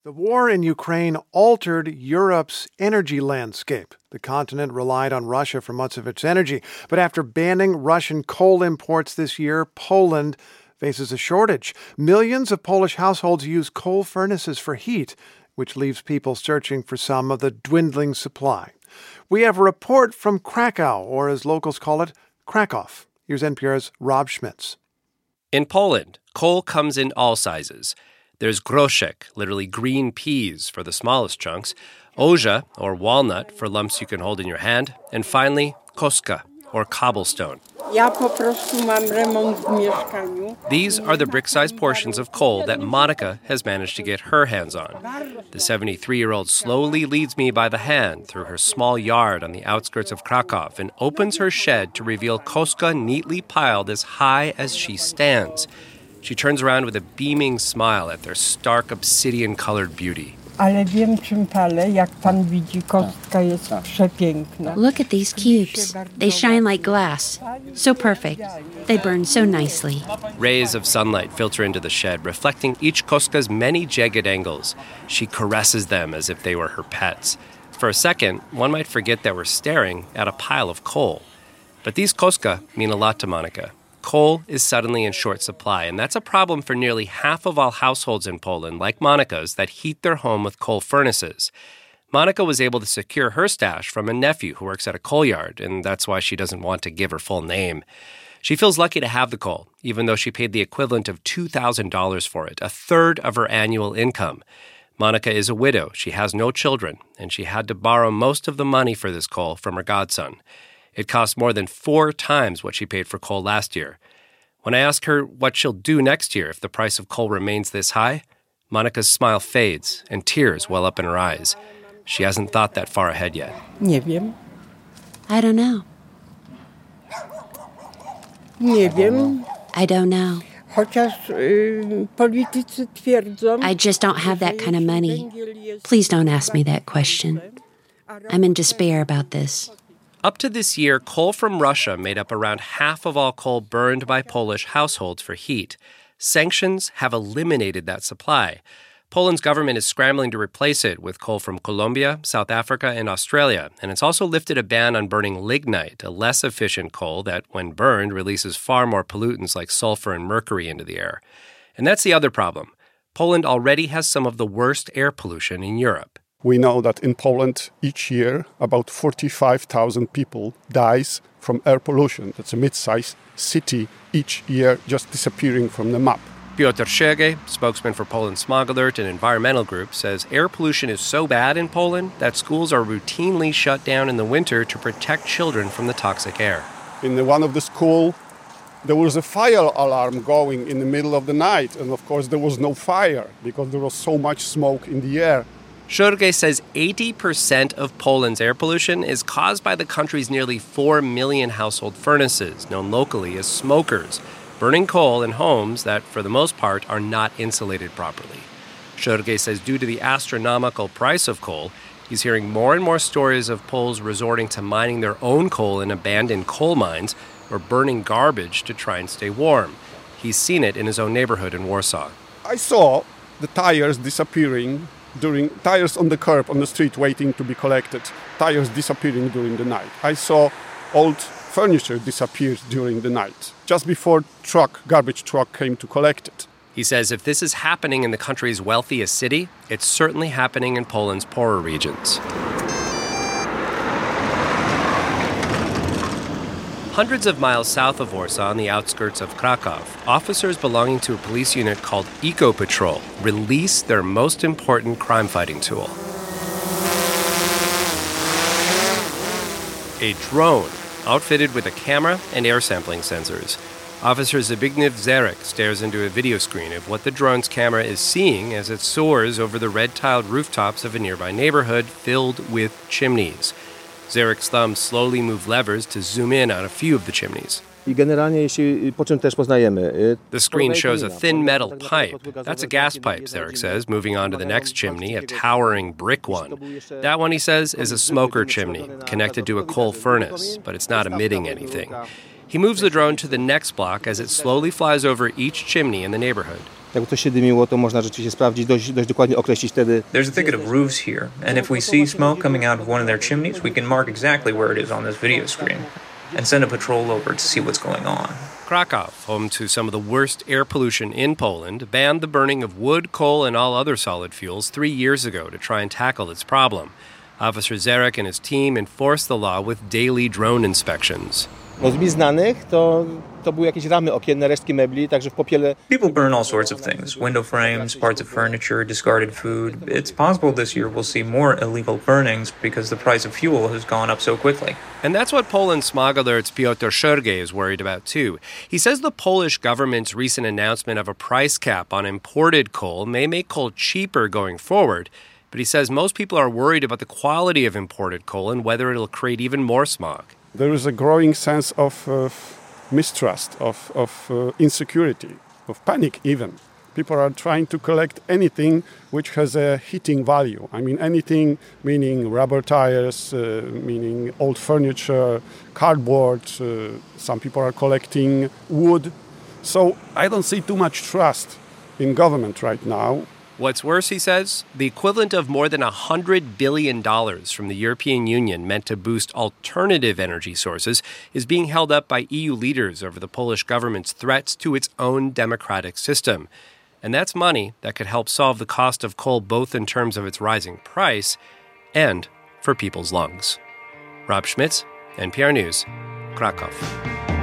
The war in Ukraine altered Europe's energy landscape. The continent relied on Russia for much of its energy, but after banning Russian coal imports this year, Poland faces a shortage. Millions of Polish households use coal furnaces for heat, which leaves people searching for some of the dwindling supply. We have a report from Krakow, or as locals call it, Krakow. Here's NPR's Rob Schmitz. In Poland, coal comes in all sizes. There's groszek, literally green peas for the smallest chunks, ozha, or walnut, for lumps you can hold in your hand, and finally, koska, or cobblestone. These are the brick-sized portions of coal that Monica has managed to get her hands on. The 73-year-old slowly leads me by the hand through her small yard on the outskirts of Krakow and opens her shed to reveal koska neatly piled as high as she stands. She turns around with a beaming smile at their stark obsidian-colored beauty. Look at these cubes. They shine like glass. So perfect. They burn so nicely. Rays of sunlight filter into the shed, reflecting each koska's many jagged angles. She caresses them as if they were her pets. For a second, one might forget that we're staring at a pile of coal. But these koska mean a lot to Monica. Coal is suddenly in short supply, and that's a problem for nearly half of all households in Poland, like Monica's, that heat their home with coal furnaces. Monica was able to secure her stash from a nephew who works at a coal yard, and that's why she doesn't want to give her full name. She feels lucky to have the coal, even though she paid the equivalent of $2,000 for it, a third of her annual income. Monica is a widow, she has no children, and she had to borrow most of the money for this coal from her godson. It cost more than 4 times what she paid for coal last year. When I ask her what she'll do next year if the price of coal remains this high, Monica's smile fades and tears well up in her eyes. She hasn't thought that far ahead yet. I don't know. I don't know. I just don't have that kind of money. Please don't ask me that question. I'm in despair about this. Up to this year, coal from Russia made up around half of all coal burned by Polish households for heat. Sanctions have eliminated that supply. Poland's government is scrambling to replace it with coal from Colombia, South Africa, and Australia. And it's also lifted a ban on burning lignite, a less efficient coal that, when burned, releases far more pollutants like sulfur and mercury into the air. And that's the other problem. Poland already has some of the worst air pollution in Europe. We know that in Poland, each year, about 45,000 people dies from air pollution. That's a mid-sized city each year just disappearing from the map. Piotr Siergiej, spokesman for Poland's Smog Alert, an environmental group, says air pollution is so bad in Poland that schools are routinely shut down in the winter to protect children from the toxic air. In one of the schools, there was a fire alarm going in the middle of the night. And of course, there was no fire because there was so much smoke in the air. Siergiej says 80% of Poland's air pollution is caused by the country's nearly 4 million household furnaces, known locally as smokers, burning coal in homes that, for the most part, are not insulated properly. Siergiej says due to the astronomical price of coal, he's hearing more and more stories of Poles resorting to mining their own coal in abandoned coal mines or burning garbage to try and stay warm. He's seen it in his own neighborhood in Warsaw. I saw the tires disappearing tires on the curb on the street waiting to be collected, tires disappearing during the night. I saw old furniture disappear during the night, just before garbage truck came to collect it. He says if this is happening in the country's wealthiest city, it's certainly happening in Poland's poorer regions. Hundreds of miles south of Warsaw, on the outskirts of Krakow, officers belonging to a police unit called Eco Patrol release their most important crime-fighting tool. A drone, outfitted with a camera and air sampling sensors. Officer Zbigniew Zerek stares into a video screen of what the drone's camera is seeing as it soars over the red-tiled rooftops of a nearby neighborhood filled with chimneys. Zerek's thumbs slowly move levers to zoom in on a few of the chimneys. The screen shows a thin metal pipe. That's a gas pipe, Zerek says, moving on to the next chimney, a towering brick one. That one, he says, is a smoker chimney, connected to a coal furnace, but it's not emitting anything. He moves the drone to the next block as it slowly flies over each chimney in the neighborhood. Jakby coś się dymiło, to można rzeczywiście sprawdzić, dość dokładnie określić wtedy. There's a thicket of roofs here, and if we see smoke coming out of one of their chimneys, we can mark exactly where it is on this video screen and send a patrol over to see what's going on. Krakow, home to some of the worst air pollution in Poland, banned the burning of wood, coal, and all other solid fuels 3 years ago to try and tackle its problem. Officer Zarek and his team enforced the law with daily drone inspections. No z mi znanych to były jakieś ramy okienne, resztki mebli, także w popiele. People burn all sorts of things, window frames, parts of furniture, discarded food. It's possible this year we'll see more illegal burnings because the price of fuel has gone up so quickly. And that's what Poland smog alert's Piotr Szergej is worried about too. He says the Polish government's recent announcement of a price cap on imported coal may make coal cheaper going forward, but he says most people are worried about the quality of imported coal and whether it'll create even more smog. There is a growing sense of mistrust, of insecurity, of panic even. People are trying to collect anything which has a heating value. I mean anything meaning rubber tires, meaning old furniture, cardboard. Some people are collecting wood. So I don't see too much trust in government right now. What's worse, he says, the equivalent of more than $100 billion from the European Union meant to boost alternative energy sources is being held up by EU leaders over the Polish government's threats to its own democratic system. And that's money that could help solve the cost of coal both in terms of its rising price and for people's lungs. Rob Schmitz, NPR News, Krakow.